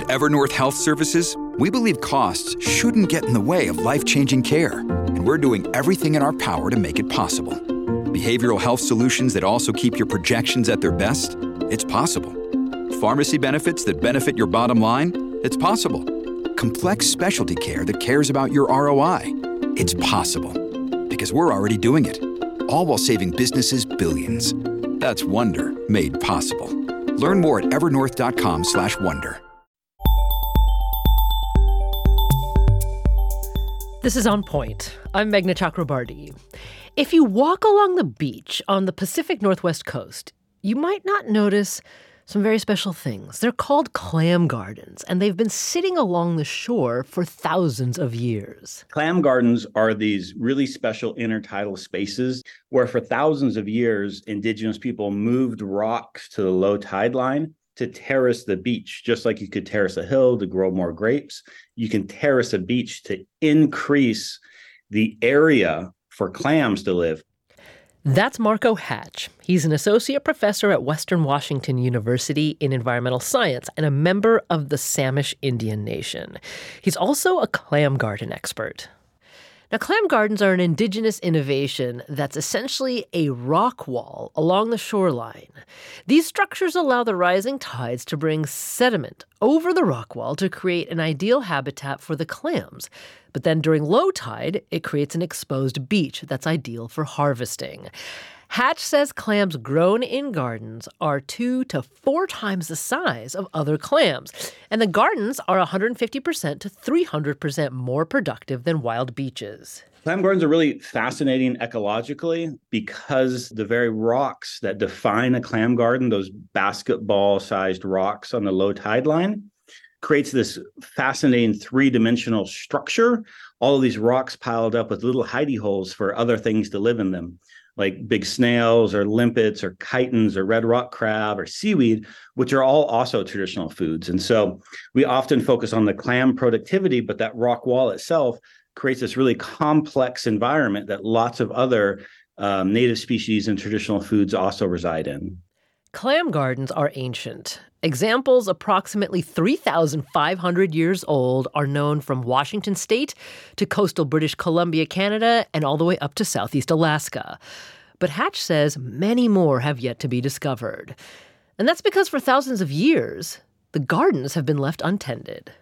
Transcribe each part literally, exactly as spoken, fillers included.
At Evernorth Health Services, we believe costs shouldn't get in the way of life-changing care, and we're doing everything in our power to make it possible. Behavioral health solutions that also keep your projections at their best? It's possible. Pharmacy benefits that benefit your bottom line? It's possible. Complex specialty care that cares about your R O I? It's possible. Because we're already doing it. All while saving businesses billions. That's Wonder made possible. Learn more at evernorth.com slash wonder. This is On Point. I'm Meghna Chakrabarty. If you walk along the beach on the Pacific Northwest coast, you might not notice some very special things. They're called clam gardens, and they've been sitting along the shore for thousands of years. Clam gardens are these really special intertidal spaces where for thousands of years, indigenous people moved rocks to the low tide line to terrace the beach. Just like you could terrace a hill to grow more grapes, you can terrace a beach to increase the area for clams to live. That's Marco Hatch. He's an associate professor at Western Washington University in environmental science and a member of the Samish Indian Nation. He's also a clam garden expert. Now, clam gardens are an indigenous innovation that's essentially a rock wall along the shoreline. These structures allow the rising tides to bring sediment over the rock wall to create an ideal habitat for the clams. But then during low tide, it creates an exposed beach that's ideal for harvesting. Hatch says clams grown in gardens are two to four times the size of other clams, and the gardens are one hundred fifty percent to three hundred percent more productive than wild beaches. Clam gardens are really fascinating ecologically because the very rocks that define a clam garden, those basketball-sized rocks on the low tide line, creates this fascinating three-dimensional structure. All of these rocks piled up with little hidey holes for other things to live in them, like big snails or limpets or chitons or red rock crab or seaweed, which are all also traditional foods. And so we often focus on the clam productivity, but that rock wall itself creates this really complex environment that lots of other um, native species and traditional foods also reside in. Clam gardens are ancient. Examples approximately three thousand five hundred years old are known from Washington state to coastal British Columbia, Canada, and all the way up to southeast Alaska. But Hatch says many more have yet to be discovered. And that's because for thousands of years, the gardens have been left untended.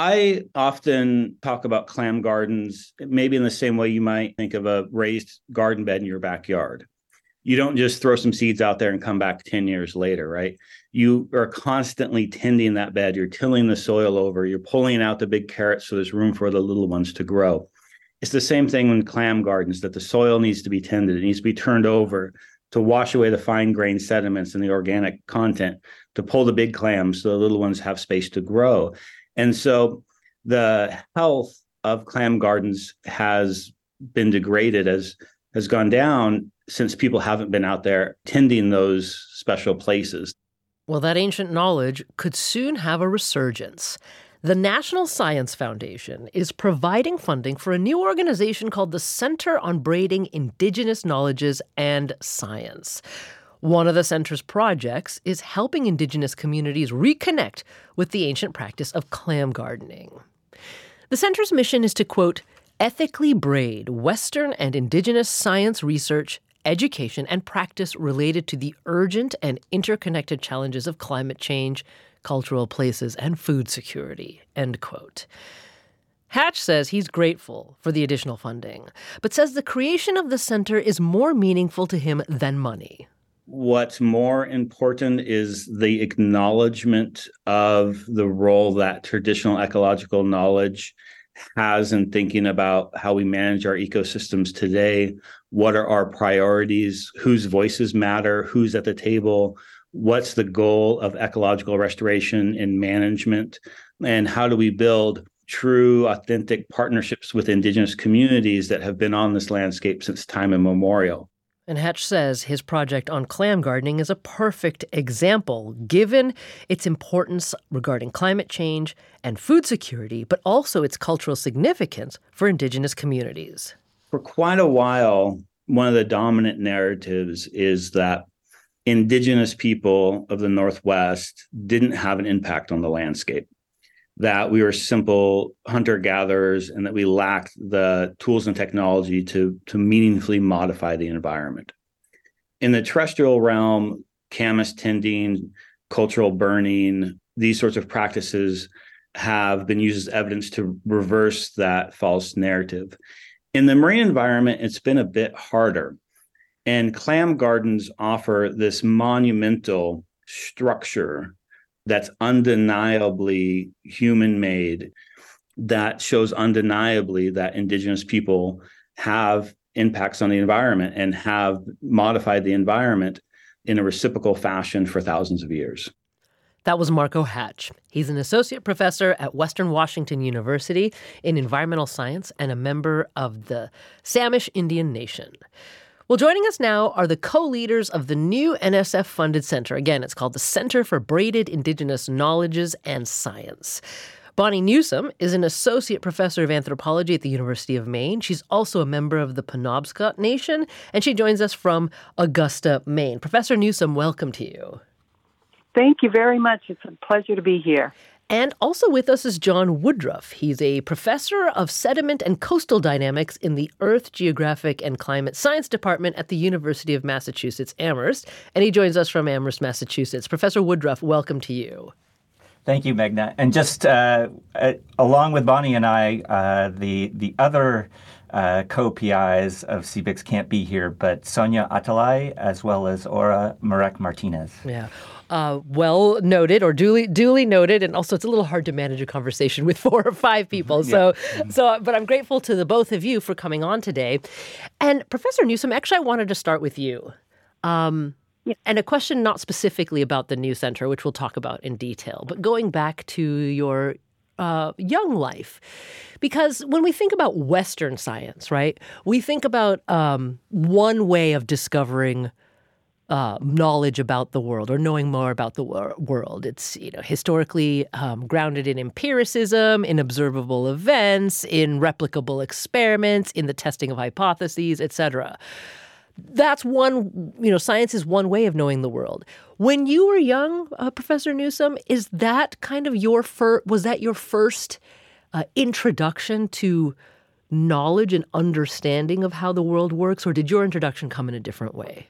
I often talk about clam gardens, maybe in the same way you might think of a raised garden bed in your backyard. You don't just throw some seeds out there and come back ten years later, right? You are constantly tending that bed. You're tilling the soil over. You're pulling out the big carrots so there's room for the little ones to grow. It's the same thing in clam gardens, that the soil needs to be tended. It needs to be turned over to wash away the fine-grained sediments and the organic content, to pull the big clams so the little ones have space to grow. And so the health of clam gardens has been degraded, as has gone down since people haven't been out there tending those special places. Well, that ancient knowledge could soon have a resurgence. The National Science Foundation is providing funding for a new organization called the Center on Braiding Indigenous Knowledges and Science. One of the center's projects is helping indigenous communities reconnect with the ancient practice of clam gardening. The center's mission is to, quote, ethically braid Western and indigenous science research, education, and practice related to the urgent and interconnected challenges of climate change, cultural places, and food security, end quote. Hatch says he's grateful for the additional funding, but says the creation of the center is more meaningful to him than money. What's more important is the acknowledgement of the role that traditional ecological knowledge has in thinking about how we manage our ecosystems today. What are our priorities? Whose voices matter? Who's at the table? What's the goal of ecological restoration and management? And how do we build true, authentic partnerships with indigenous communities that have been on this landscape since time immemorial? And Hatch says his project on clam gardening is a perfect example, given its importance regarding climate change and food security, but also its cultural significance for indigenous communities. For quite a while, one of the dominant narratives is that indigenous people of the Northwest didn't have an impact on the landscape. that we were simple hunter-gatherers and that we lacked the tools and technology to, to meaningfully modify the environment. In the terrestrial realm, camas tending, cultural burning, these sorts of practices have been used as evidence to reverse that false narrative. In the marine environment, it's been a bit harder. And clam gardens offer this monumental structure that's undeniably human-made, that shows undeniably that indigenous people have impacts on the environment and have modified the environment in a reciprocal fashion for thousands of years. That was Marco Hatch. He's an associate professor at Western Washington University in environmental science and a member of the Samish Indian Nation. Well, joining us now are the co-leaders of the new N S F-funded center. Again, it's called the Center for Braided Indigenous Knowledges and Science. Bonnie Newsome is an associate professor of anthropology at the University of Maine. She's also a member of the Penobscot Nation, and she joins us from Augusta, Maine. Professor Newsome, welcome to you. Thank you very much. It's a pleasure to be here. And also with us is John Woodruff. He's a professor of sediment and coastal dynamics in the Earth, Geographic, and Climate Science Department at the University of Massachusetts Amherst. And he joins us from Amherst, Massachusetts. Professor Woodruff, welcome to you. Thank you, Meghna. And just uh, uh, along with Bonnie and I, uh, the the other uh, co-P Is of C B I C S can't be here, but Sonia Atalay as well as Aura Marek Martinez. Yeah. Uh, well noted, or duly duly noted, and also it's a little hard to manage a conversation with four or five people. So, yeah. so, but I'm grateful to the both of you for coming on today. And Professor Newsome, actually, I wanted to start with you, um, yeah. and a question not specifically about the new center, which we'll talk about in detail, but going back to your uh, young life, because when we think about Western science, right, we think about um, one way of discovering Uh, knowledge about the world or knowing more about the wor- world. It's, you know, historically um, grounded in empiricism, in observable events, in replicable experiments, in the testing of hypotheses, et cetera. That's one, you know, science is one way of knowing the world. When you were young, uh, Professor Newsome, is that kind of your first, was that your first uh, introduction to knowledge and understanding of how the world works, or did your introduction come in a different way?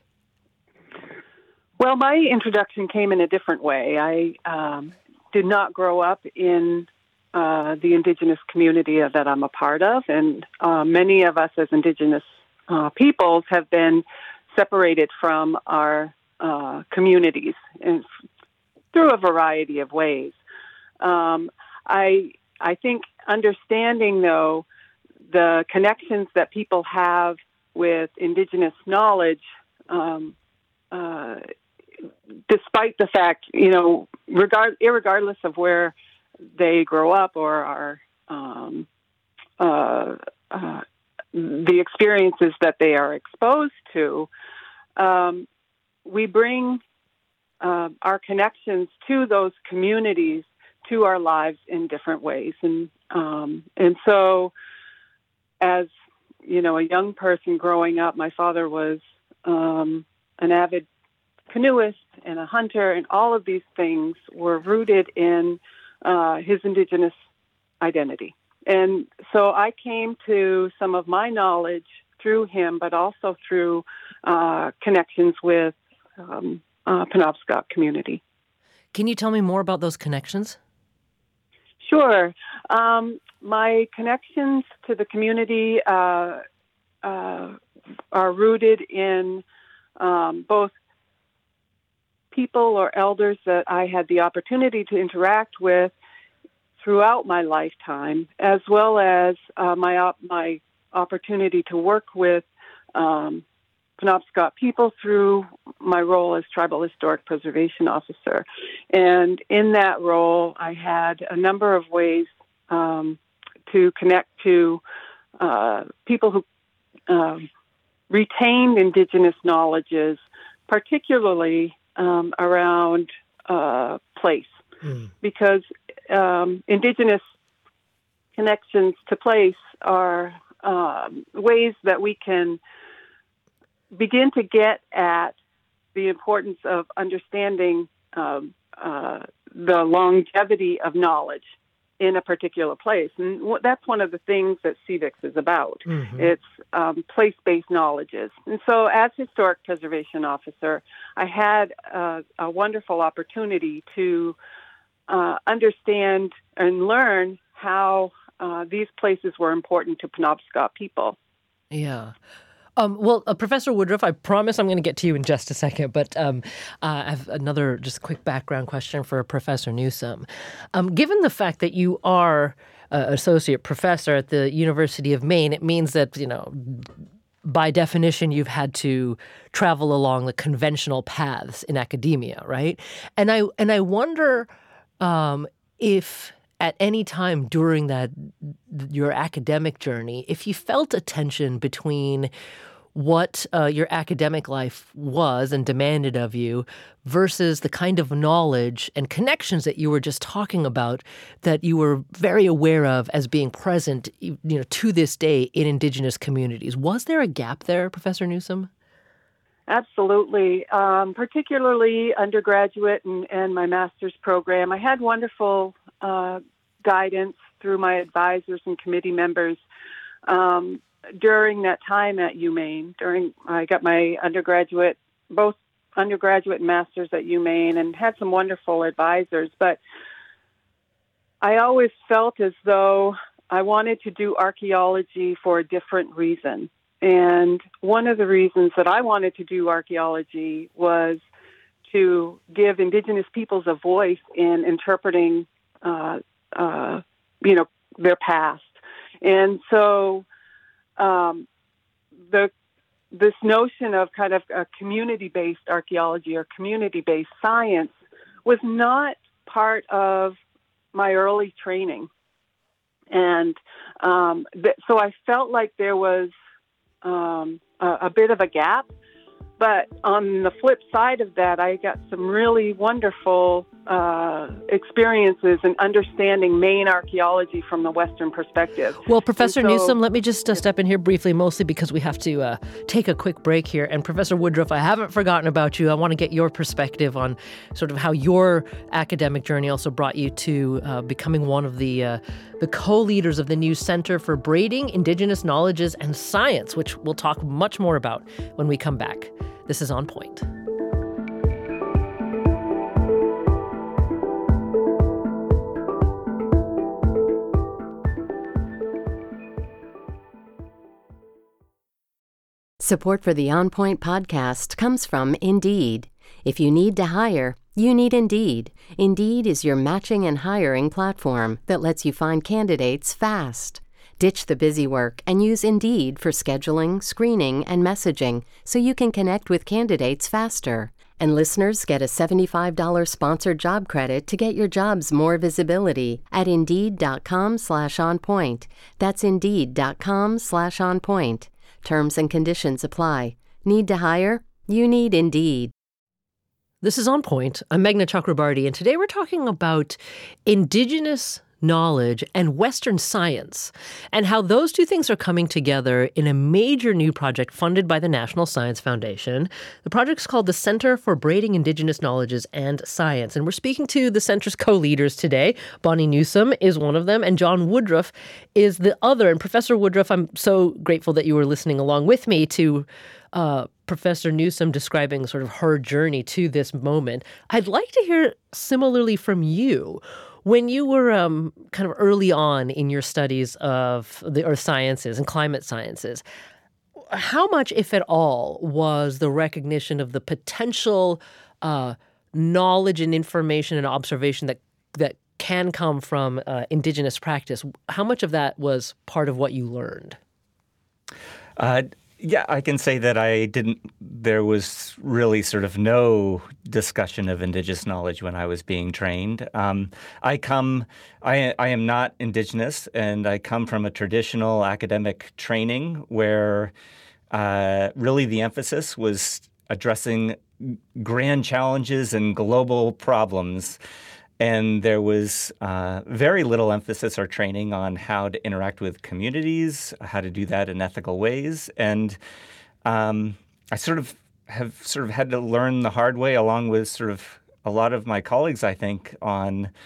Well, my introduction came in a different way. I um, did not grow up in uh, the Indigenous community that I'm a part of, and uh, many of us as Indigenous uh, peoples have been separated from our uh, communities in, through a variety of ways. Um, I I think understanding, though, the connections that people have with Indigenous knowledge, um, uh, despite the fact, you know, regard, irregardless of where they grow up or are, um, uh, uh, the experiences that they are exposed to, um, we bring uh, our connections to those communities to our lives in different ways. And um, and so as, you know, a young person growing up, my father was um, an avid canoeist and a hunter, and all of these things were rooted in uh, his Indigenous identity. And so I came to some of my knowledge through him, but also through uh, connections with um, uh, Penobscot community. Can you tell me more about those connections? Sure. Um, my connections to the community uh, uh, are rooted in um, both people or elders that I had the opportunity to interact with throughout my lifetime, as well as uh, my op- my opportunity to work with um, Penobscot people through my role as Tribal Historic Preservation Officer. And in that role, I had a number of ways um, to connect to uh, people who um, retained Indigenous knowledges, particularly um, around uh, place, mm. because um, Indigenous connections to place are um, ways that we can begin to get at the importance of understanding um, uh, the longevity of knowledge in a particular place. And w- that's one of the things that CIVICS is about. Mm-hmm. It's um, place-based knowledges. And so as Historic Preservation Officer, I had uh, a wonderful opportunity to uh, understand and learn how uh, these places were important to Penobscot people. Yeah. Um, well, uh, Professor Woodruff, I promise I'm going to get to you in just a second, but um, uh, I have another just quick background question for Professor Newsome. Um, given the fact that you are uh, associate professor at the University of Maine, it means that, you know, by definition, you've had to travel along the conventional paths in academia, right? And I and I wonder um, if at any time during that your academic journey, if you felt a tension between what uh, your academic life was and demanded of you versus the kind of knowledge and connections that you were just talking about that you were very aware of as being present, you know, to this day in Indigenous communities. Was there a gap there, Professor Newsome? Absolutely, um, particularly undergraduate and, and my master's program. I had wonderful uh, guidance through my advisors and committee members um, during that time at UMaine. During I got my undergraduate, both undergraduate and master's at UMaine, and had some wonderful advisors. But I always felt as though I wanted to do archaeology for a different reason. And one of the reasons that I wanted to do archaeology was to give Indigenous peoples a voice in interpreting, uh, uh, you know, their past. And so um, the this notion of kind of a community-based archaeology or community-based science was not part of my early training. And um, th- so I felt like there was Um, a, a bit of a gap. But on the flip side of that, I got some really wonderful uh, experiences in understanding Maine archaeology from the Western perspective. Well, Professor so, Newsome, let me just uh, step in here briefly, mostly because we have to uh, take a quick break here. And Professor Woodruff, I haven't forgotten about you. I want to get your perspective on sort of how your academic journey also brought you to uh, becoming one of the uh, the co-leaders of the new Center for Braiding, Indigenous Knowledges, and Science, which we'll talk much more about when we come back. This is On Point. Support for the On Point podcast comes from Indeed. If you need to hire, you need Indeed. Indeed is your matching and hiring platform that lets you find candidates fast. Ditch the busy work and use Indeed for scheduling, screening, and messaging so you can connect with candidates faster. And listeners get a seventy-five dollars sponsored job credit to get your jobs more visibility at Indeed.com slash on point. That's Indeed.com slash on point. Terms and conditions apply. Need to hire? You need Indeed. This is On Point. I'm Meghna Chakrabarti, and today we're talking about Indigenous knowledge and Western science, and how those two things are coming together in a major new project funded by the National Science Foundation. The project's called the Center for Braiding Indigenous Knowledges and Science, and we're speaking to the center's co-leaders today. Bonnie Newsome is one of them, and John Woodruff is the other. And Professor Woodruff, I'm so grateful that you were listening along with me to uh, Professor Newsome describing sort of her journey to this moment. I'd like to hear similarly from you. When you were um, kind of early on in your studies of the earth sciences and climate sciences, how much, if at all, was the recognition of the potential uh, knowledge and information and observation that that can come from uh, Indigenous practice? How much of that was part of what you learned? Uh, Yeah, I can say that I didn't, there was really sort of no discussion of Indigenous knowledge when I was being trained. Um, I come, I, I am not Indigenous, and I come from a traditional academic training where uh, really the emphasis was addressing grand challenges and global problems. And there was uh, very little emphasis or training on how to interact with communities, how to do that in ethical ways. And um, I sort of have sort of had to learn the hard way, along with sort of a lot of my colleagues, I think, on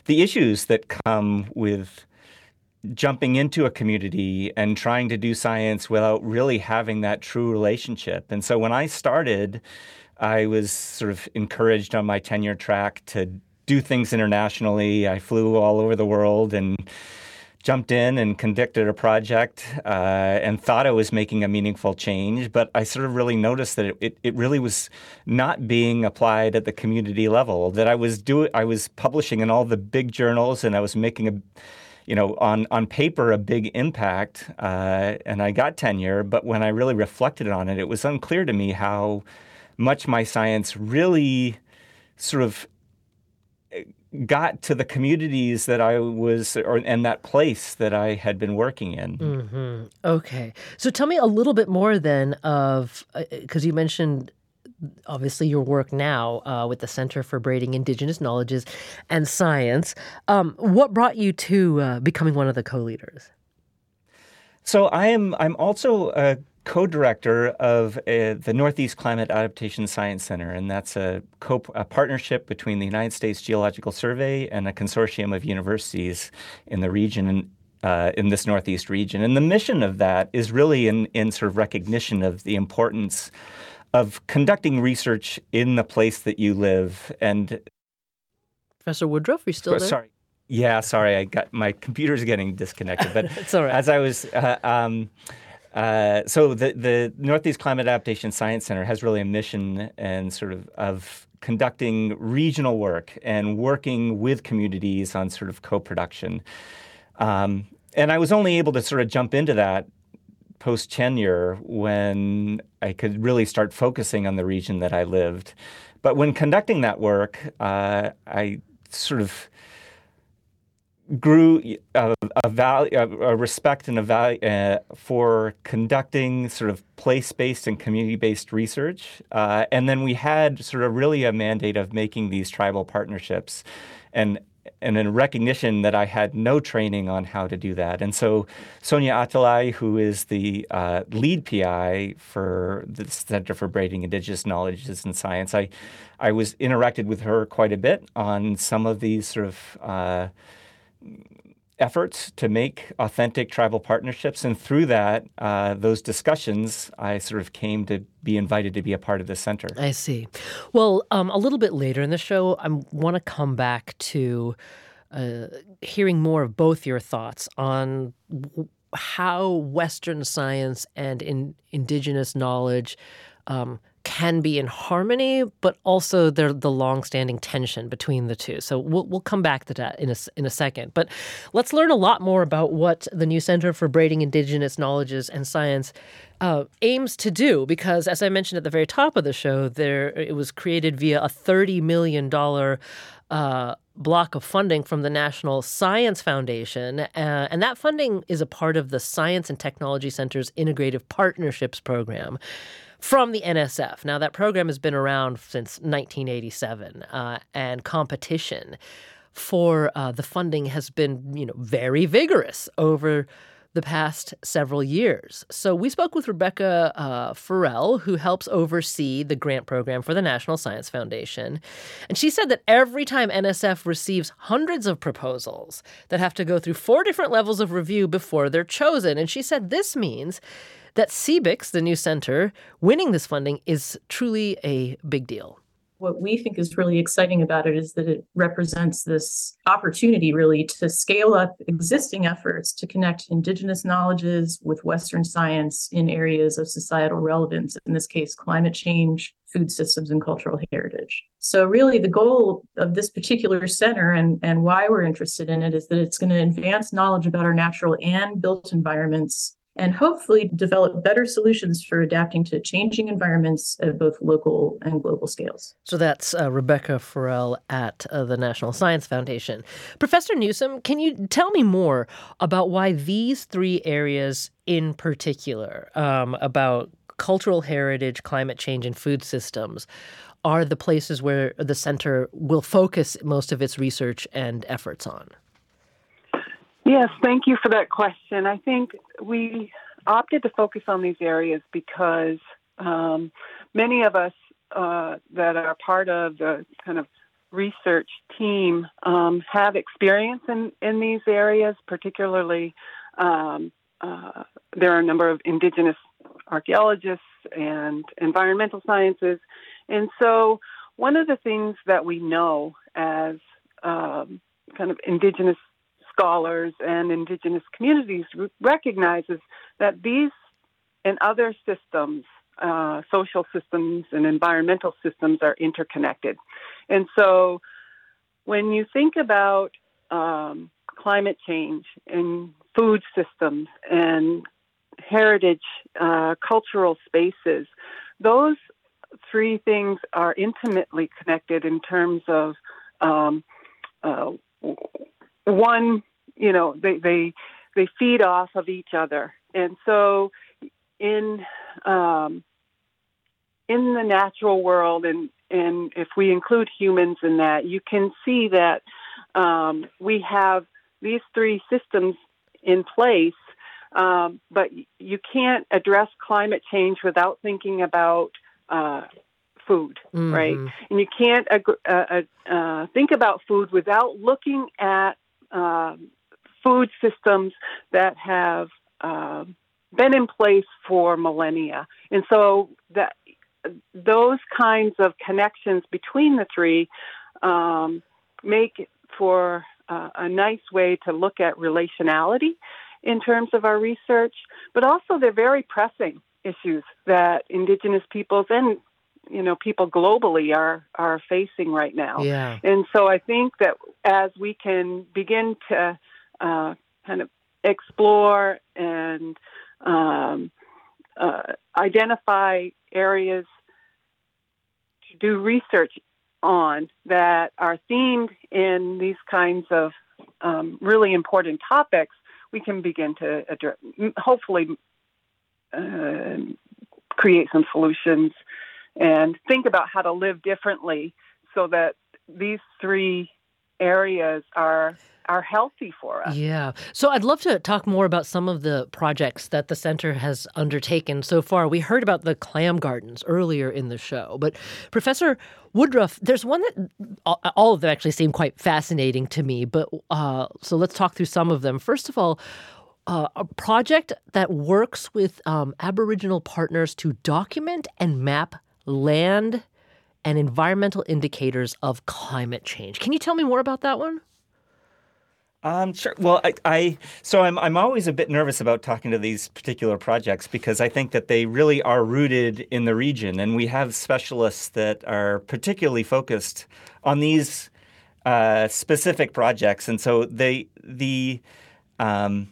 the issues that come with jumping into a community and trying to do science without really having that true relationship. And so when I started, I was sort of encouraged on my tenure track to do things internationally. I flew all over the world and jumped in and conducted a project uh, and thought I was making a meaningful change. But I sort of really noticed that it, it, it really was not being applied at the community level, that I was do I was publishing in all the big journals and I was making a you know, on, on paper, a big impact, uh, and I got tenure. But when I really reflected on it, it was unclear to me how much my science really sort of got to the communities that I was, or and that place that I had been working in. Mm-hmm. Okay. So tell me a little bit more then of, because uh, you mentioned obviously your work now uh, with the Center for Braiding Indigenous Knowledges and Science. Um, what brought you to uh, becoming one of the co-leaders? So I am. I'm also a co-director of uh, the Northeast Climate Adaptation Science Center, and that's a, co- a partnership between the United States Geological Survey and a consortium of universities in the region. Uh, in this Northeast region. And the mission of that is really in, in sort of recognition of the importance of conducting research in the place that you live. And Professor Woodruff, are you still there? Sorry. Yeah, sorry. I got my computer's getting disconnected. But it's all right. As I was, uh, um, uh, so the, the Northeast Climate Adaptation Science Center has really a mission and sort of of conducting regional work and working with communities on sort of co-production. Um, and I was only able to sort of jump into that post-tenure when I could really start focusing on the region that I lived. But when conducting that work, uh, I sort of grew a, a, value, a respect and a value uh, for conducting sort of place-based and community-based research. Uh, and then we had sort of really a mandate of making these tribal partnerships. And and in recognition that I had no training on how to do that. And so Sonia Atalay, who is the uh, lead P I for the Center for Braiding Indigenous Knowledges and Science, I, I was interacted with her quite a bit on some of these sort of uh, efforts to make authentic tribal partnerships. And through that, uh, those discussions, I sort of came to be invited to be a part of the center. I see. Well, um, a little bit later in the show, I want to come back to uh, hearing more of both your thoughts on w- how Western science and in indigenous knowledge um, can be in harmony, but also the the longstanding tension between the two. So we'll we'll come back to that in a in a second. But let's learn a lot more about what the new Center for Braiding Indigenous Knowledges and Science uh, aims to do. Because as I mentioned at the very top of the show, there it was created via a thirty million dollars uh, block of funding from the National Science Foundation, uh, and that funding is a part of the Science and Technology Center's Integrative Partnerships Program from the N S F. Now, that program has been around since nineteen eighty-seven, uh, and competition for uh, the funding has been, you know, very vigorous over the past several years. So we spoke with Rebecca uh, Farrell, who helps oversee the grant program for the National Science Foundation. And she said that every time N S F receives hundreds of proposals that have to go through four different levels of review before they're chosen. And she said this means that C B I C S, the new center, winning this funding is truly a big deal. What we think is really exciting about it is that it represents this opportunity really to scale up existing efforts to connect indigenous knowledges with Western science in areas of societal relevance, in this case, climate change, food systems, and cultural heritage. So really the goal of this particular center and, and why we're interested in it is that it's going to advance knowledge about our natural and built environments and hopefully develop better solutions for adapting to changing environments at both local and global scales. So that's uh, Rebecca Farrell at uh, the National Science Foundation. Professor Newsom, can you tell me more about why these three areas in particular, um, about cultural heritage, climate change, and food systems, are the places where the center will focus most of its research and efforts on? Yes, thank you for that question. I think we opted to focus on these areas because um, many of us uh, that are part of the kind of research team um, have experience in, in these areas, particularly um, uh, there are a number of indigenous archaeologists and environmental sciences. And so one of the things that we know as um, kind of indigenous scholars and indigenous communities recognizes that these and other systems, uh, social systems and environmental systems, are interconnected. And so when you think about um, climate change and food systems and heritage, uh, cultural spaces, those three things are intimately connected in terms of um, uh, one, you know, they, they they feed off of each other. And so in um, in the natural world, and, and if we include humans in that, you can see that um, we have these three systems in place, um, but you can't address climate change without thinking about uh, food, mm-hmm. right? And you can't uh, uh, uh, think about food without looking at um, food systems that have uh, been in place for millennia. And so that those kinds of connections between the three um, make for uh, a nice way to look at relationality in terms of our research, but also they're very pressing issues that Indigenous peoples and, you know, people globally are, are facing right now. Yeah. And so I think that as we can begin to uh, kind of explore and um, uh, identify areas to do research on that are themed in these kinds of um, really important topics, we can begin to address, hopefully uh, create some solutions and think about how to live differently so that these three areas are are healthy for us. Yeah. So I'd love to talk more about some of the projects that the center has undertaken so far. We heard about the clam gardens earlier in the show, but Professor Woodruff, there's one that all of them actually seem quite fascinating to me, but uh, so let's talk through some of them. First of all, uh, a project that works with um, Aboriginal partners to document and map land and environmental indicators of climate change. Can you tell me more about that one? Um, sure. Well, I, I so I'm I'm always a bit nervous about talking to these particular projects because I think that they really are rooted in the region, and we have specialists that are particularly focused on these uh, specific projects. And so they the um,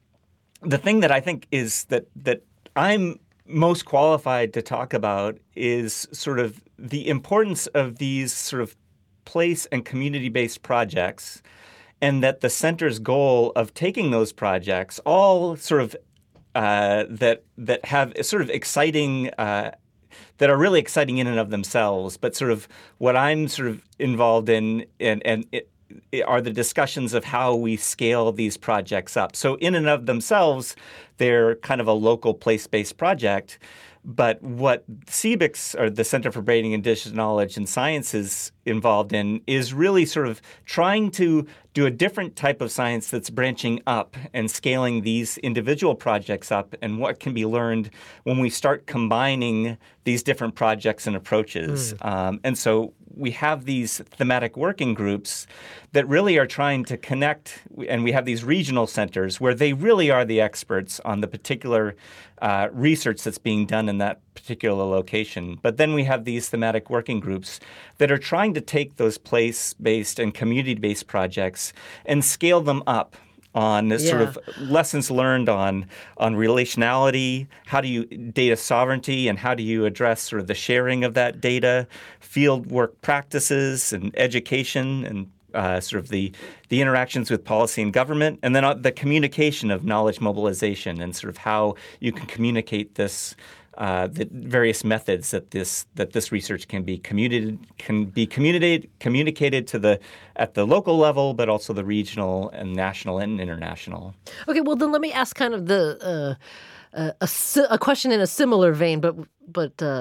the thing that I think is that that I'm most qualified to talk about is sort of the importance of these sort of place and community-based projects. And that the center's goal of taking those projects, all sort of uh, that that have sort of exciting, uh, that are really exciting in and of themselves, but sort of what I'm sort of involved in, and and it, it are the discussions of how we scale these projects up. So in and of themselves, they're kind of a local place-based project. But what C B I C S, or the Center for Braiding Indigenous Knowledge and Science, is involved in is really sort of trying to do a different type of science that's branching up and scaling these individual projects up, and what can be learned when we start combining these different projects and approaches. Mm. Um, and so we have these thematic working groups that really are trying to connect, and we have these regional centers where they really are the experts on the particular uh, research that's being done in that particular location. But then we have these thematic working groups that are trying to take those place-based and community-based projects and scale them up on this yeah. sort of lessons learned on on relationality, how do you data sovereignty, and how do you address sort of the sharing of that data, field work practices and education, and uh, sort of the the interactions with policy and government, and then uh, the communication of knowledge mobilization and sort of how you can communicate this. Uh, the various methods that this that this research can be communicated can be communicated communicated to the at the local level, but also the regional and national and international. Okay, well then let me ask kind of the uh, uh, a, a question in a similar vein, but but uh,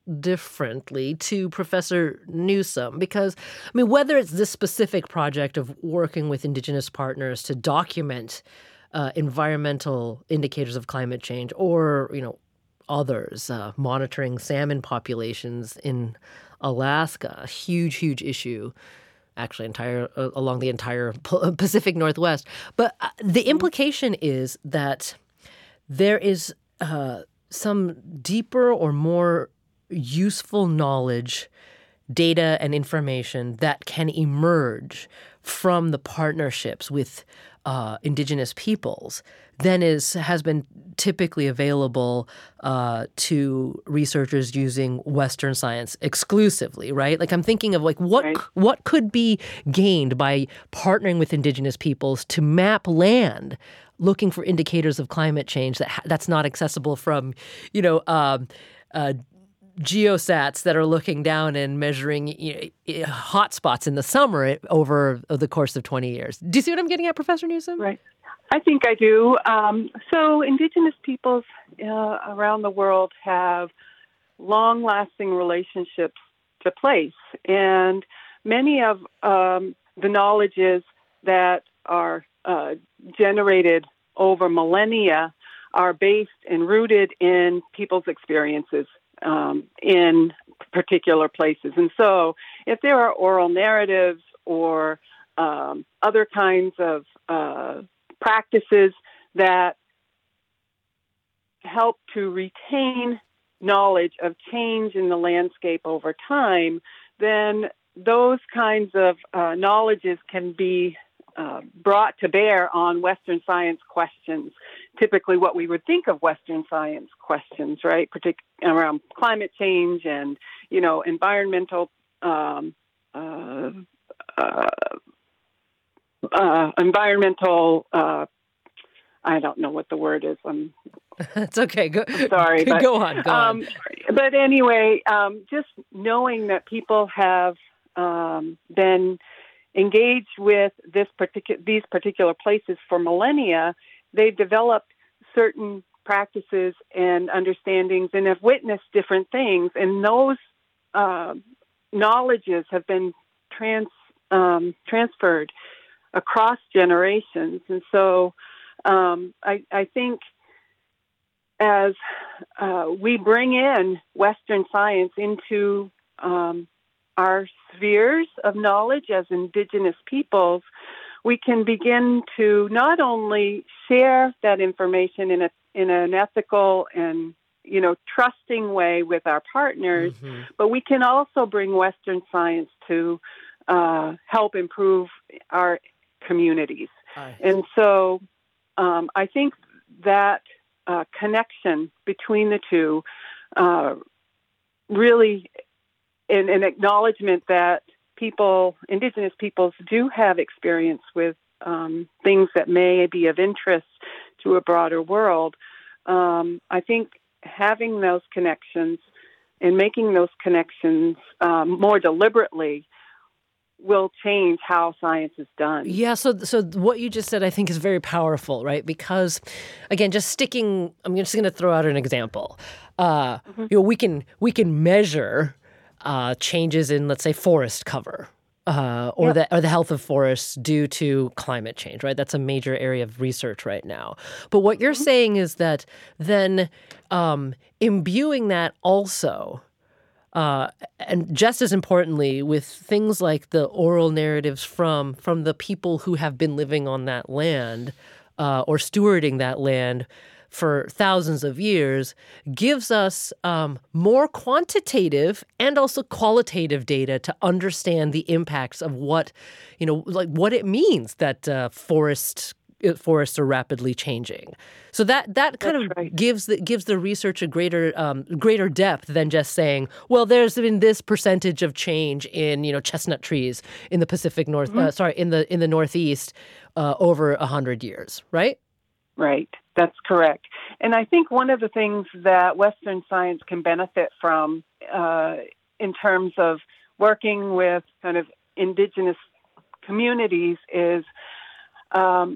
differently to Professor Newsome, because, I mean, whether it's this specific project of working with Indigenous partners to document uh, environmental indicators of climate change, or, you know, others, uh, monitoring salmon populations in Alaska, a huge, huge issue, actually entire uh, along the entire Pacific Northwest. But uh, the implication is that there is uh, some deeper or more useful knowledge, data, and information that can emerge from the partnerships with uh, Indigenous peoples than is has been typically available uh, to researchers using Western science exclusively, right? Like I'm thinking of like what Right. what could be gained by partnering with Indigenous peoples to map land, looking for indicators of climate change that ha- that's not accessible from, you know, um, uh, geosats that are looking down and measuring, you know, hot spots in the summer over the course of twenty years. Do you see what I'm getting at, Professor Newsome? Right. I think I do. Um, so Indigenous peoples uh, around the world have long-lasting relationships to place, and many of um, the knowledges that are uh, generated over millennia are based and rooted in people's experiences um, in particular places. And so if there are oral narratives or um, other kinds of uh, practices that help to retain knowledge of change in the landscape over time, then those kinds of uh, knowledges can be uh, brought to bear on Western science questions, typically what we would think of Western science questions, right, Partic- around climate change and, you know, environmental um, uh, uh, Uh, environmental, uh, I don't know what the word is. I'm, It's okay. Go, I'm sorry. go, but, go on. Go um, on. But anyway, um, just knowing that people have um, been engaged with this particular these particular places for millennia, they've developed certain practices and understandings and have witnessed different things, and those uh, knowledges have been trans um, transferred across generations. And so um, I, I think as uh, we bring in Western science into um, our spheres of knowledge as Indigenous peoples, we can begin to not only share that information in a in an ethical and, you know, trusting way with our partners, mm-hmm. but we can also bring Western science to uh, help improve our communities. Aye. And so um, I think that uh, connection between the two uh, really, in an acknowledgement that people, Indigenous peoples, do have experience with um, things that may be of interest to a broader world. Um, I think having those connections and making those connections um, more deliberately will change how science is done. Yeah, so so what you just said, I think, is very powerful, right? Because, again, just sticking, I'm just going to throw out an example. Uh, mm-hmm. You know, we can we can measure uh, changes in, let's say, forest cover, uh, or yep. the or the health of forests due to climate change, right? That's a major area of research right now. But what you're mm-hmm. saying is that then um, imbuing that also. Uh, and just as importantly, with things like the oral narratives from from the people who have been living on that land uh, or stewarding that land for thousands of years, gives us um, more quantitative and also qualitative data to understand the impacts of what, you know, like what it means that uh, forests forests are rapidly changing. So that that kind That's of right. gives the gives the research a greater um, greater depth than just saying, well, there's been this percentage of change in, you know, chestnut trees in the Pacific North, mm-hmm. uh, sorry, in the in the Northeast uh, over a hundred years, right? Right. That's correct. And I think one of the things that Western science can benefit from uh, in terms of working with kind of Indigenous communities is um,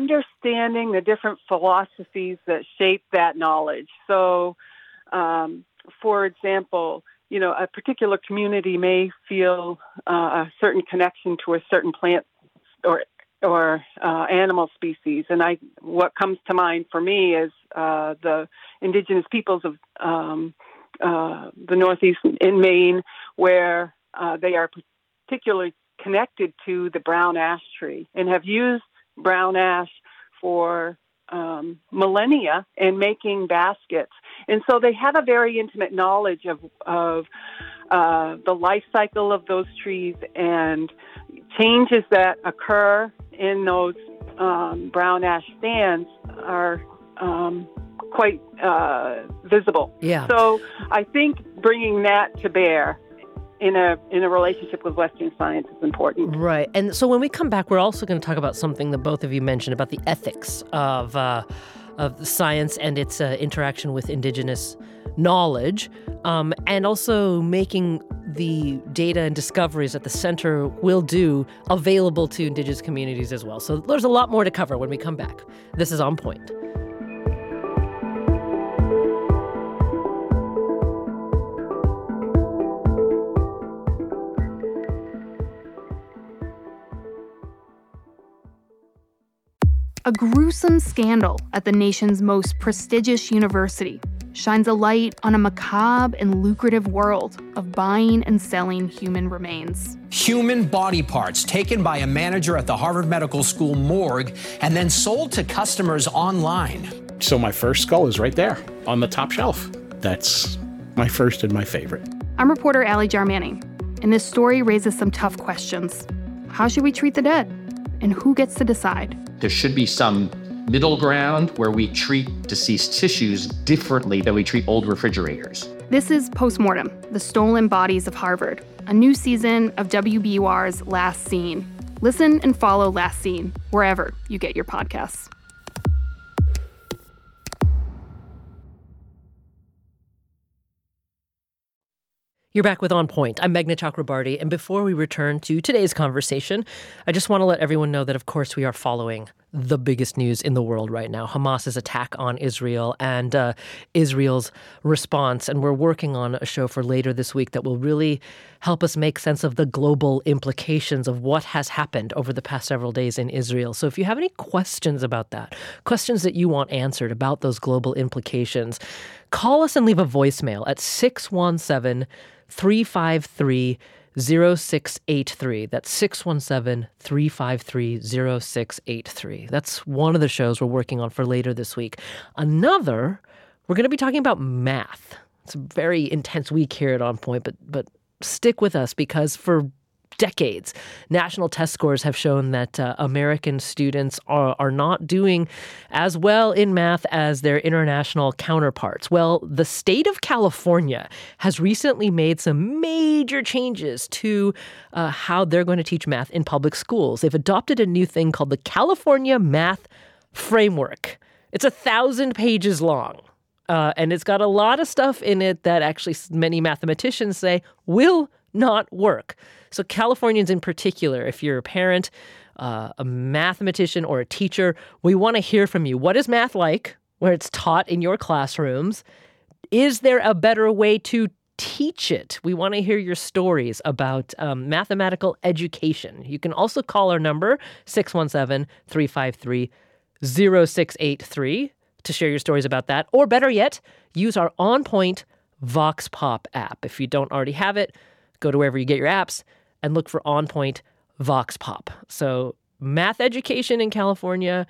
understanding the different philosophies that shape that knowledge. So, um, for example, you know, a particular community may feel uh, a certain connection to a certain plant or or uh, animal species. And I, what comes to mind for me is uh, the indigenous peoples of um, uh, the Northeast in Maine, where uh, they are particularly connected to the brown ash tree and have used brown ash for um, millennia in making baskets. And so they have a very intimate knowledge of, of uh, the life cycle of those trees and changes that occur in those um, brown ash stands are um, quite uh, visible. Yeah. So I think bringing that to bear in a in a relationship with Western science is important. Right. And so when we come back, we're also going to talk about something that both of you mentioned about the ethics of uh, of science and its uh, interaction with indigenous knowledge, um, and also making the data and discoveries that the center will do available to indigenous communities as well. So there's a lot more to cover when we come back. This is On Point. A gruesome scandal at the nation's most prestigious university shines a light on a macabre and lucrative world of buying and selling human remains. Human body parts taken by a manager at the Harvard Medical School morgue and then sold to customers online. So my first skull is right there on the top shelf. That's my first and my favorite. I'm reporter Allie Jarmanning, and this story raises some tough questions. How should we treat the dead? And who gets to decide? There should be some middle ground where we treat deceased tissues differently than we treat old refrigerators. This is Postmortem, The Stolen Bodies of Harvard, a new season of W B U R's Last Seen. Listen and follow Last Seen wherever you get your podcasts. You're back with On Point. I'm Meghna Chakrabarti, and before we return to today's conversation, I just want to let everyone know that, of course, we are following the biggest news in the world right now, Hamas's attack on Israel and uh, Israel's response. And we're working on a show for later this week that will really help us make sense of the global implications of what has happened over the past several days in Israel. So if you have any questions about that, questions that you want answered about those global implications, call us and leave a voicemail at six one seven, three five three, zero six eight three. That's six one seven, three five three, zero six eight three. That's one of the shows we're working on for later this week. Another, we're going to be talking about math. It's a very intense week here at On Point, but but stick with us because for decades, national test scores have shown that uh, American students are, are not doing as well in math as their international counterparts. Well, the state of California has recently made some major changes to uh, how they're going to teach math in public schools. They've adopted a new thing called the California Math Framework. It's a thousand pages long. Uh, and it's got a lot of stuff in it that actually many mathematicians say will not work. So Californians in particular, if you're a parent, uh, a mathematician, or a teacher, we want to hear from you. What is math like where it's taught in your classrooms? Is there a better way to teach it? We want to hear your stories about um, mathematical education. You can also call our number, six one seven, three five three, zero six eight three, to share your stories about that. Or better yet, use our On Point Vox Pop app. If you don't already have it, go to wherever you get your apps and look for On Point Vox Pop. So math education in California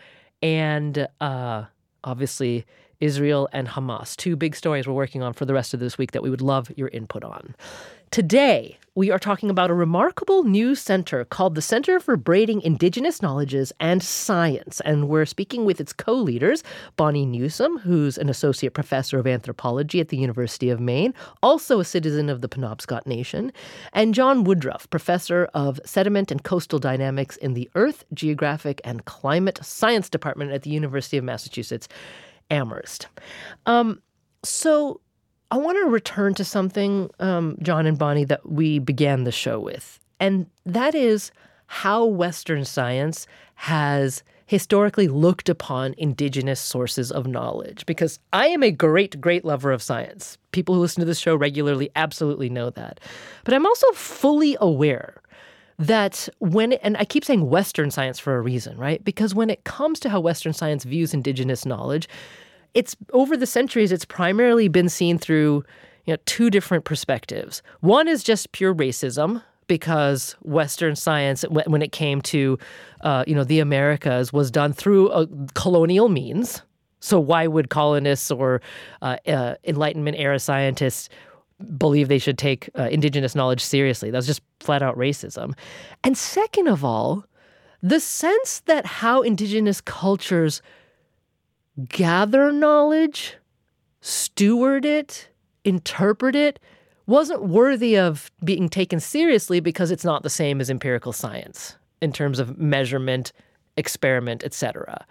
and uh, obviously Israel and Hamas. Two big stories we're working on for the rest of this week that we would love your input on. Today, we are talking about a remarkable new center called the Center for Braiding Indigenous Knowledges and Science. And we're speaking with its co-leaders, Bonnie Newsome, who's an associate professor of anthropology at the University of Maine, also a citizen of the Penobscot Nation, and John Woodruff, professor of sediment and coastal dynamics in the Earth, Geographic, and Climate Science Department at the University of Massachusetts, Amherst. Um, so... I want to return to something, um, John and Bonnie, that we began the show with, and that is how Western science has historically looked upon indigenous sources of knowledge? Because I am a great, great lover of science. People who listen to this show regularly absolutely know that. But I'm also fully aware that when, and I keep saying Western science for a reason, right? Because when it comes to how Western science views indigenous knowledge, it's over the centuries, it's primarily been seen through, you know, two different perspectives. One is just pure racism, because Western science, when it came to, uh, you know, the Americas, was done through uh, colonial means. So why would colonists or uh, uh, Enlightenment era scientists believe they should take uh, indigenous knowledge seriously? That was just flat out racism. And second of all, the sense that how indigenous cultures gather knowledge, steward it, interpret it, wasn't worthy of being taken seriously because it's not the same as empirical science in terms of measurement, experiment, et cetera.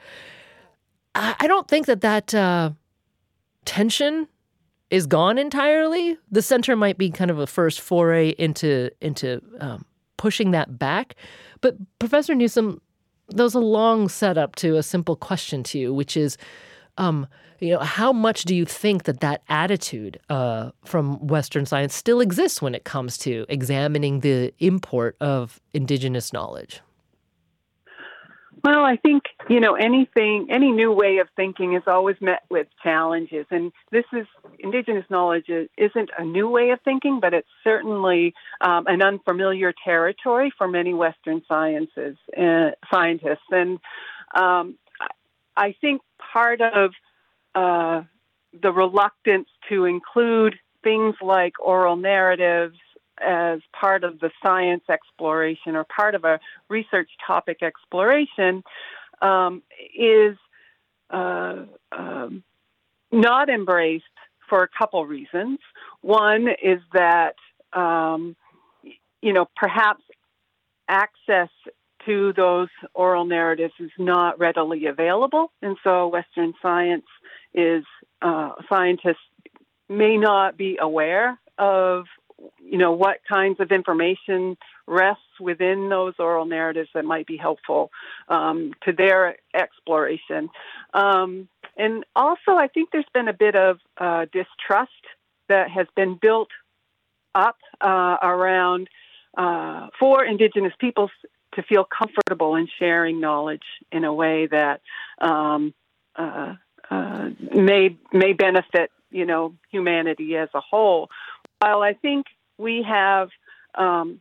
I don't think that that uh, tension is gone entirely. The center might be kind of a first foray into into um, pushing that back. But Professor Newsome, there's a long setup to a simple question to you, which is, um, you know, how much do you think that that attitude uh, from Western science still exists when it comes to examining the import of indigenous knowledge? Well, I think, you know, anything, any new way of thinking is always met with challenges. And this is, indigenous knowledge isn't a new way of thinking, but it's certainly um, an unfamiliar territory for many Western sciences, uh, scientists. And um, I think part of uh, the reluctance to include things like oral narratives as part of the science exploration or part of a research topic exploration um, is uh, um, not embraced for a couple reasons. One is that, um, you know, perhaps access to those oral narratives is not readily available. And so Western science is, uh, scientists may not be aware of, you know, what kinds of information rests within those oral narratives that might be helpful um, to their exploration. Um, and also, I think there's been a bit of uh, distrust that has been built up uh, around uh, for Indigenous peoples to feel comfortable in sharing knowledge in a way that um, uh, uh, may may benefit, you know, humanity as a whole. While I think we have, um,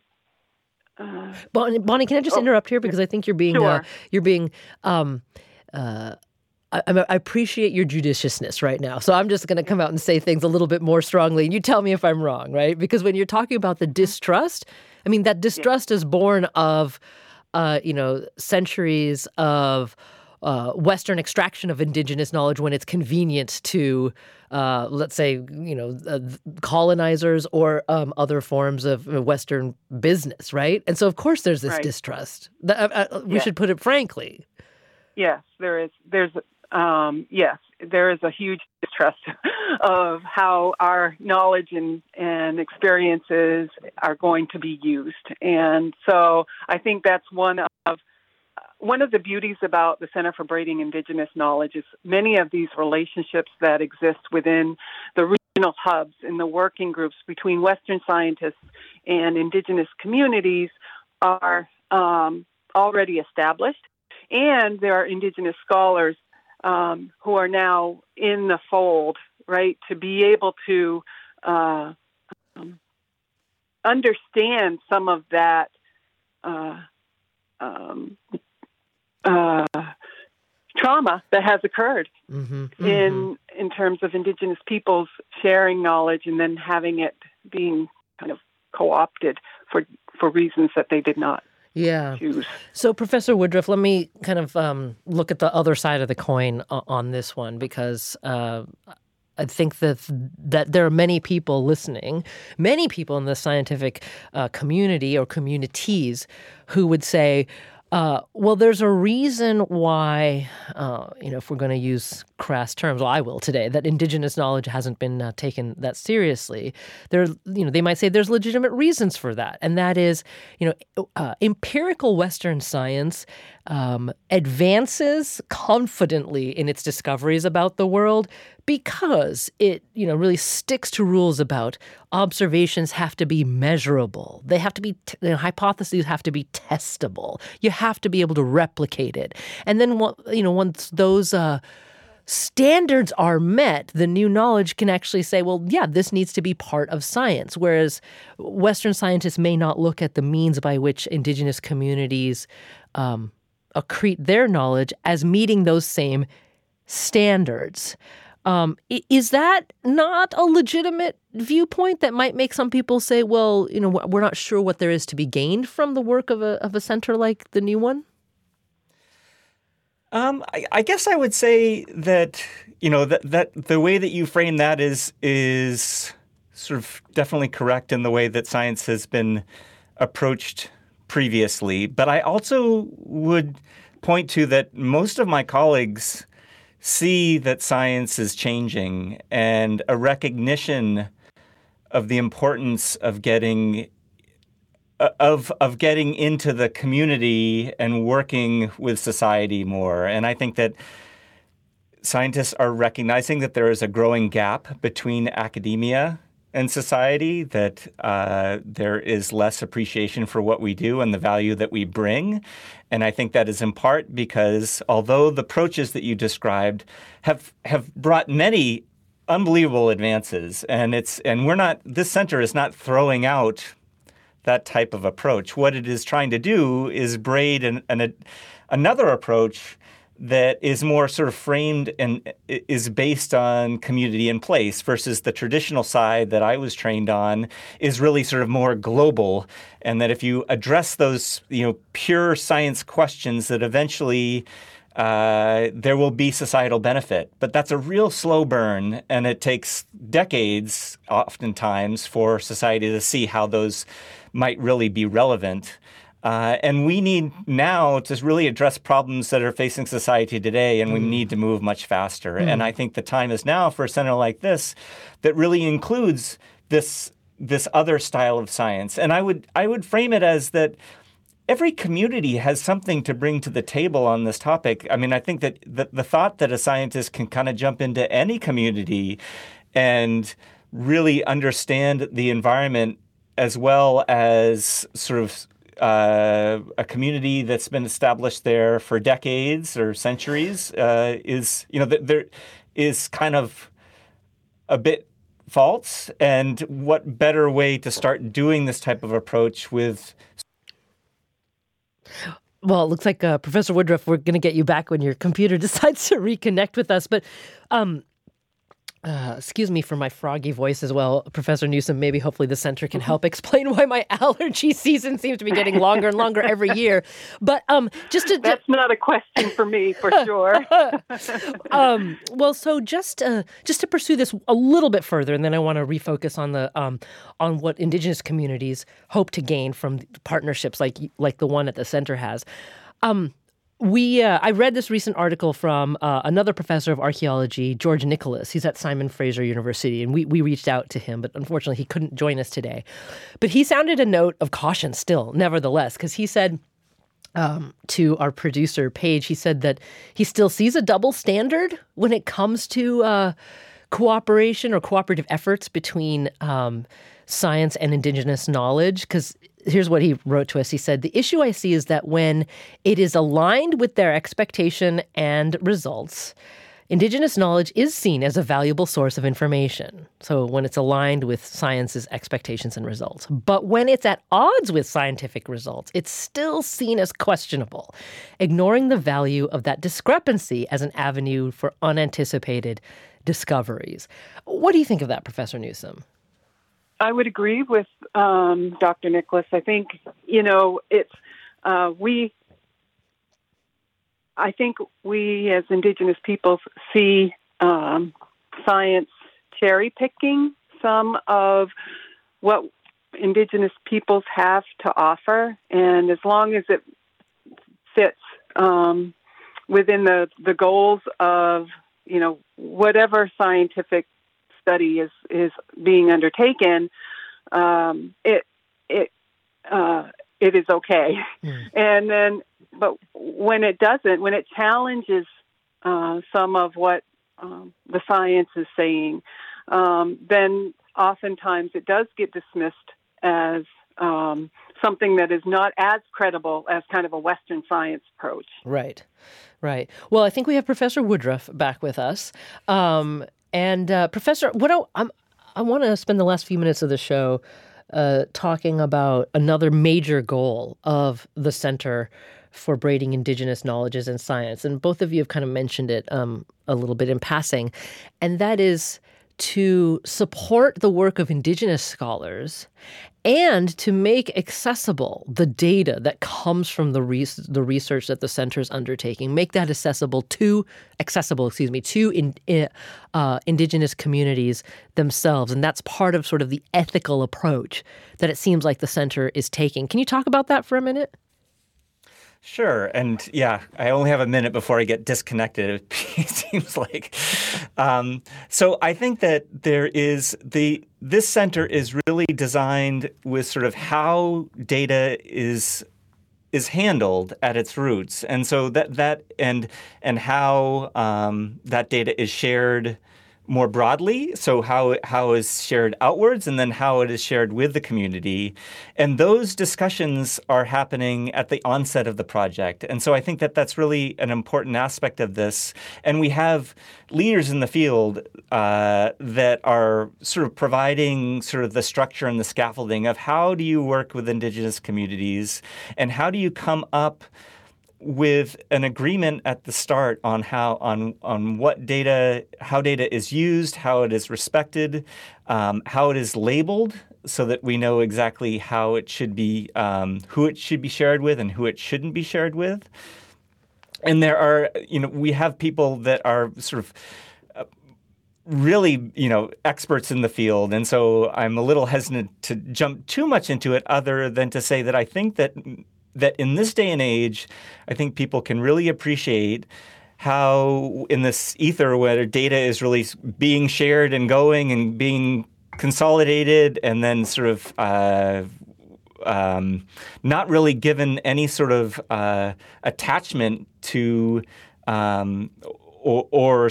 uh, Bonnie, Bonnie, can I just oh, interrupt here because I think you're being, sure. uh, you're being. Um, uh, I, I appreciate your judiciousness right now, so I'm just going to come out and say things a little bit more strongly, and you tell me if I'm wrong, right? Because when you're talking about the distrust, I mean that distrust yeah. is born of, uh, you know, centuries of uh, Western extraction of indigenous knowledge when it's convenient to. Uh, let's say, you know, uh, colonizers or um, other forms of Western business, right? And so, of course, there's this right. distrust. That, uh, uh, we yes. should put it frankly. Yes, there is. There's, um, yes, there is a huge distrust of how our knowledge and, and experiences are going to be used. And so I think that's one of One of the beauties about the Center for Braiding Indigenous Knowledge is many of these relationships that exist within the regional hubs and the working groups between Western scientists and Indigenous communities are um, already established. And there are Indigenous scholars um, who are now in the fold, right, to be able to uh, um, understand some of that uh, um Uh, trauma that has occurred mm-hmm, mm-hmm. in in terms of Indigenous peoples sharing knowledge and then having it being kind of co-opted for for reasons that they did not yeah. choose. So, Professor Woodruff, let me kind of um, look at the other side of the coin on this one because uh, I think that that there are many people listening, many people in the scientific uh, community or communities who would say, Uh, well, there's a reason why, uh, you know, if we're going to use crass terms, well, I will today, that indigenous knowledge hasn't been uh, taken that seriously. There, you know, they might say there's legitimate reasons for that, and that is, you know, uh, empirical Western science um, advances confidently in its discoveries about the world because it, you know, really sticks to rules about observations have to be measurable. They have to be, t- you know, hypotheses have to be testable. You have to be able to replicate it. And then, you know, once those uh, standards are met, the new knowledge can actually say, well, yeah, this needs to be part of science. Whereas Western scientists may not look at the means by which indigenous communities um, accrete their knowledge as meeting those same standards. Um, is that not a legitimate viewpoint that might make some people say, well, you know, we're not sure what there is to be gained from the work of a of a center like the new one? Um, I, I guess I would say that, you know, that, that the way that you frame that is is sort of definitely correct in the way that science has been approached previously. But I also would point to that most of my colleagues see that science is changing and a recognition of the importance of getting of of getting into the community and working with society more. And I think that scientists are recognizing that there is a growing gap between academia and society, that uh, there is less appreciation for what we do and the value that we bring. And I think that is in part because although the approaches that you described have have brought many unbelievable advances, and it's and we're not this center is not throwing out that type of approach. What it is trying to do is braid an, an, a, another approach that is more sort of framed and is based on community and place versus the traditional side that I was trained on is really sort of more global. And that if you address those, you know, pure science questions, that eventually uh, there will be societal benefit. But that's a real slow burn, and it takes decades oftentimes for society to see how those might really be relevant. Uh, and we need now to really address problems that are facing society today, and we mm. need to move much faster. Mm. And I think the time is now for a center like this that really includes this this other style of science. And I would I would frame it as that every community has something to bring to the table on this topic. I mean, I think that the, the thought that a scientist can kind of jump into any community and really understand the environment as well as sort of uh, a community that's been established there for decades or centuries uh, is, you know, th- there is kind of a bit false. And what better way to start doing this type of approach with? Well, it looks like uh, Professor Woodruff, we're going to get you back when your computer decides to reconnect with us. But um, Uh, excuse me for my froggy voice as well, Professor Newsom. Maybe hopefully the center can help explain why my allergy season seems to be getting longer and longer every year. But um, just to... That's not a question for me, for sure. um, well, so just uh, just to pursue this a little bit further, and then I want to refocus on the um, on what Indigenous communities hope to gain from partnerships like like the one at the center has. Um, We, uh, I read this recent article from uh, another professor of archaeology, George Nicholas. He's at Simon Fraser University, and we, we reached out to him, but unfortunately he couldn't join us today. But he sounded a note of caution still, nevertheless, because he said um, to our producer, Paige, he said that he still sees a double standard when it comes to uh, cooperation or cooperative efforts between um, science and Indigenous knowledge, because here's what he wrote to us. He said, "The issue I see is that when it is aligned with their expectation and results, Indigenous knowledge is seen as a valuable source of information." So when it's aligned with science's expectations and results. But when it's at odds with scientific results, it's still seen as questionable, ignoring the value of that discrepancy as an avenue for unanticipated discoveries. What do you think of that, Professor Newsom? I would agree with um, Doctor Nicholas. I think, you know, it's uh, we, I think we as Indigenous peoples see um, science cherry picking some of what Indigenous peoples have to offer. And as long as it fits um, within the, the goals of, you know, whatever scientific study is, is being undertaken, um, it it uh, it is okay. Mm. And then but when it doesn't, when it challenges uh, some of what um, the science is saying, um, then oftentimes it does get dismissed as um, something that is not as credible as kind of a Western science approach. Right, right. Well, I think we have Professor Woodruff back with us. Um, and uh, Professor, what I, I'm, I want to spend the last few minutes of the show uh, talking about another major goal of the Center for Braiding Indigenous Knowledges and Science. And both of you have kind of mentioned it um, a little bit in passing. And that is to support the work of Indigenous scholars and to make accessible the data that comes from the re- the research that the center is undertaking, make that accessible to accessible, excuse me, to in, uh, Indigenous communities themselves, and that's part of sort of the ethical approach that it seems like the center is taking. Can you talk about that for a minute? Sure. And yeah, I only have a minute before I get disconnected, it seems like. Um, so I think that there is the this center is really designed with sort of how data is is handled at its roots. And so that that and and how um, that data is shared more broadly, so how how is shared outwards, and then how it is shared with the community. And those discussions are happening at the onset of the project. And so I think that that's really an important aspect of this. And we have leaders in the field uh, that are sort of providing sort of the structure and the scaffolding of how do you work with Indigenous communities, and how do you come up with an agreement at the start on how on on what data, how data is used, how it is respected, um, how it is labeled, so that we know exactly how it should be, um, who it should be shared with, and who it shouldn't be shared with. And there are, you know, we have people that are sort of uh, really, you know, experts in the field, and so I'm a little hesitant to jump too much into it, other than to say that I think that. that in this day and age, I think people can really appreciate how in this ether where data is really being shared and going and being consolidated and then sort of uh, um, not really given any sort of uh, attachment to um, or, or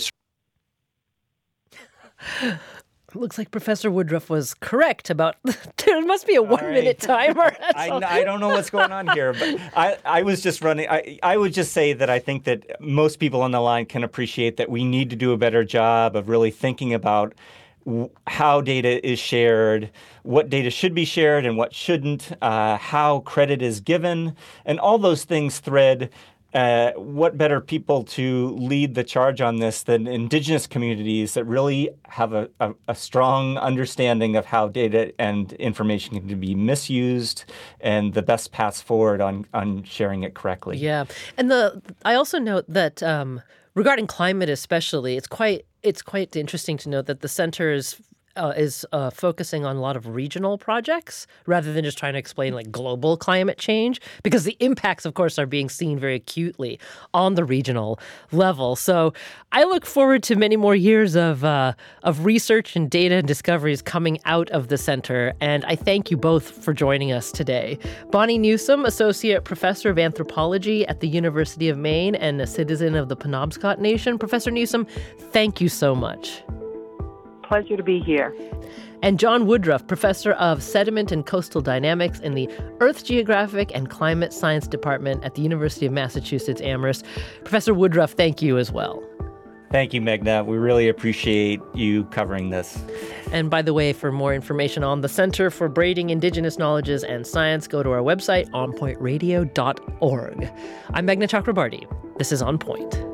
Looks like Professor Woodruff was correct about there must be a one-minute right. timer. I, I don't know what's going on here, but I, I was just running. I, I would just say that I think that most people on the line can appreciate that we need to do a better job of really thinking about w- how data is shared, what data should be shared and what shouldn't, uh, how credit is given, and all those things thread. Uh, what better people to lead the charge on this than Indigenous communities that really have a, a, a strong understanding of how data and information can be misused and the best paths forward on, on sharing it correctly. Yeah. And the I also note that um, regarding climate especially, it's quite it's quite interesting to note that the center is Uh, is uh, focusing on a lot of regional projects rather than just trying to explain like global climate change, because the impacts, of course, are being seen very acutely on the regional level. So I look forward to many more years of uh, of research and data and discoveries coming out of the center. And I thank you both for joining us today. Bonnie Newsome, Associate Professor of Anthropology at the University of Maine and a citizen of the Penobscot Nation. Professor Newsome, thank you so much. Pleasure to be here. And John Woodruff, Professor of Sediment and Coastal Dynamics in the Earth Geographic and Climate Science Department at the University of Massachusetts Amherst. Professor Woodruff, thank you as well. Thank you, Meghna. We really appreciate you covering this. And by the way, for more information on the Center for Braiding Indigenous Knowledges and Science, go to our website, on point radio dot org. I'm Meghna Chakrabarty. This is On Point.